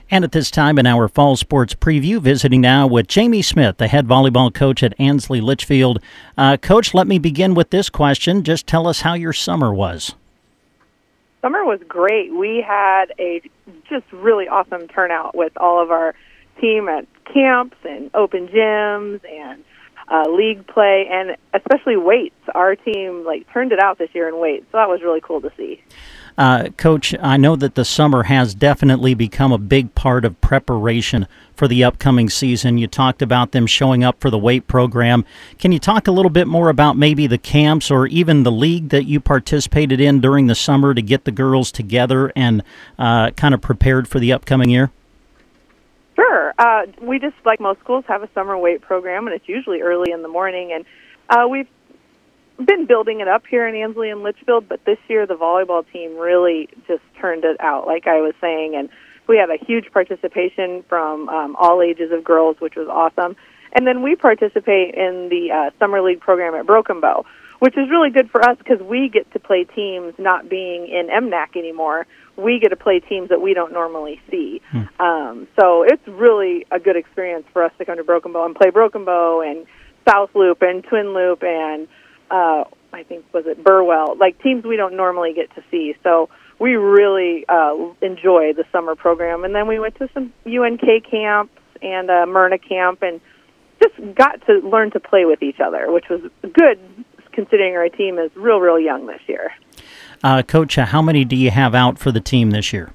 And at this time in our fall sports preview, visiting now with Jamie Smith, the head volleyball coach at Ansley Litchfield. Coach, let me begin with this question. Just tell us how your summer was. Summer was great. We had a just really awesome turnout with all of our team at camps and open gyms and league play, and especially weights. Our team turned it out this year in weights, so that was really cool to see. Coach, I know that the summer has definitely become a big part of preparation for the upcoming season. You talked about them showing up for the weight program. Can you talk a little bit more about maybe the camps or even the league that you participated in during the summer to get the girls together and kind of prepared for the upcoming year? Sure. We just, like most schools, have a summer weight program, and it's usually early in the morning. And we've been building it up here in Ansley and Litchfield, but this year the volleyball team really just turned it out, like I was saying. And we had a huge participation from all ages of girls, which was awesome. And then we participate in the Summer League program at Broken Bow, which is really good for us because we get to play teams not being in MNAC anymore. We get to play teams that we don't normally see. So it's really a good experience for us to come to Broken Bow and play Broken Bow and South Loop and Twin Loop and I think, was it Burwell, teams we don't normally get to see. So we really enjoy the summer program. And then we went to some UNK camps and Myrna camp and just got to learn to play with each other, which was good considering our team is real young this year. Coach, how many do you have out for the team this year?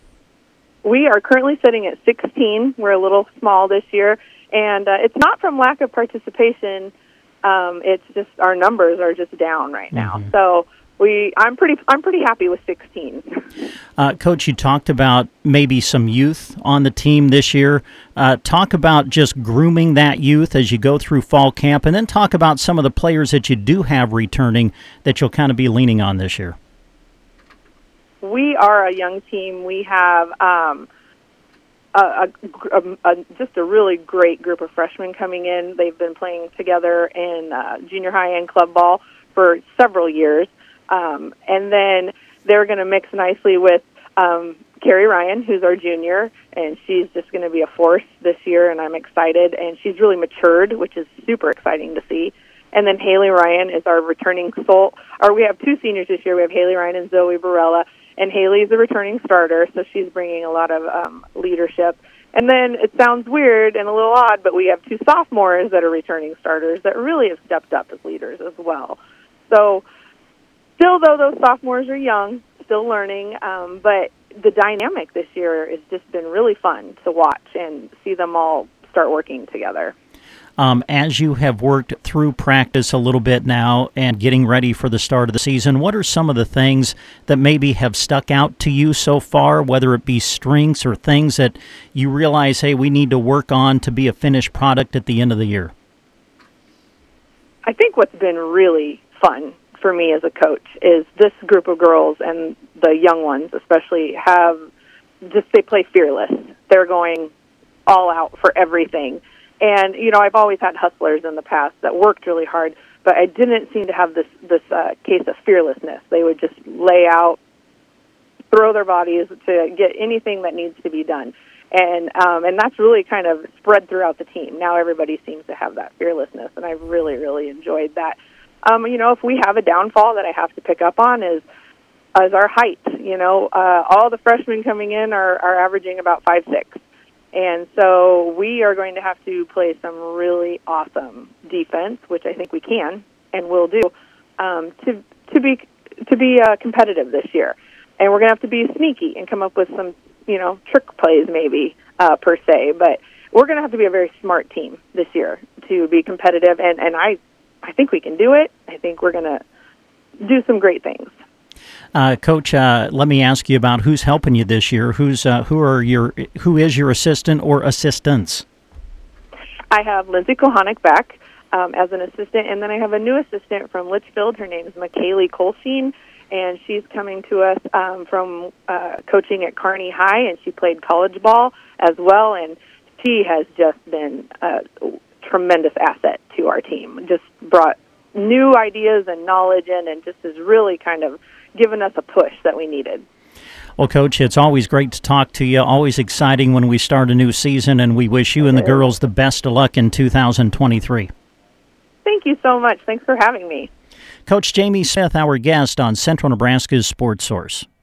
We are currently sitting at 16. We're a little small this year. And it's not from lack of participation. It's just our numbers are just down right now. Mm-hmm. So I'm pretty happy with 16. Coach, you talked about maybe some youth on the team this year. Talk about just grooming that youth as you go through fall camp, and then talk about some of the players that you do have returning that you'll kind of be leaning on this year. We are a young team. We have just a really great group of freshmen coming in. They've been playing together in junior high and club ball for several years. And then they're going to mix nicely with Carrie Ryan, who's our junior, and she's just going to be a force this year, and I'm excited. And she's really matured, which is super exciting to see. And then Haley Ryan is our returning soul. We have two seniors this year. We have Haley Ryan and Zoe Barella. And Haley's a returning starter, so she's bringing a lot of leadership. And then it sounds weird and a little odd, but we have two sophomores that are returning starters that really have stepped up as leaders as well. So still, though, those sophomores are young, still learning, but the dynamic this year has just been really fun to watch and see them all start working together. As you have worked through practice a little bit now and getting ready for the start of the season, what are some of the things that maybe have stuck out to you so far, whether it be strengths or things that you realize, hey, we need to work on to be a finished product at the end of the year? I think what's been really fun for me as a coach is this group of girls, and the young ones especially, they play fearless. They're going all out for everything. And, I've always had hustlers in the past that worked really hard, but I didn't seem to have this case of fearlessness. They would just lay out, throw their bodies to get anything that needs to be done. And that's really kind of spread throughout the team. Now everybody seems to have that fearlessness, and I've really enjoyed that. If we have a downfall that I have to pick up on is our height. All the freshmen coming in are averaging about 5'6". And so we are going to have to play some really awesome defense, which I think we can and will do, to be competitive this year. And we're going to have to be sneaky and come up with some, trick plays maybe per se. But we're going to have to be a very smart team this year to be competitive. And I think we can do it. I think we're going to do some great things. Coach, let me ask you about who's helping you this year. Who is your assistant or assistants? I have Lindsay Kohanic back as an assistant, and then I have a new assistant from Litchfield. Her name is McKaylee Colsheen, and she's coming to us from coaching at Kearney High, and she played college ball as well, and she has just been a tremendous asset to our team. Just brought new ideas and knowledge in, and just has really kind of given us a push that we needed. Well, Coach, it's always great to talk to you. Always exciting when we start a new season, and we wish you and the girls the best of luck in 2023. Thank you so much. Thanks for having me. Coach Jamie Smith, our guest on Central Nebraska's Sports Source.